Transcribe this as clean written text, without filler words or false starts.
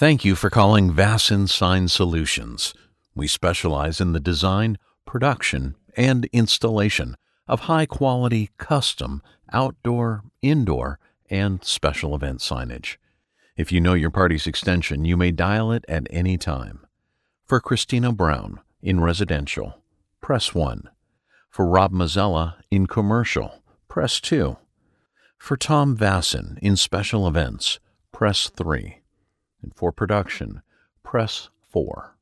Thank you for calling Vasson Sign Solutions. We specialize in the design, production, and installation of high-quality, custom, outdoor, indoor, and special event signage. If you know your party's extension, you may dial it at any time. For Christina Brown in residential, press 1. For Rob Mazzella in commercial, press 2. For Tom Vasson in special events, press 3. And for production, press 4.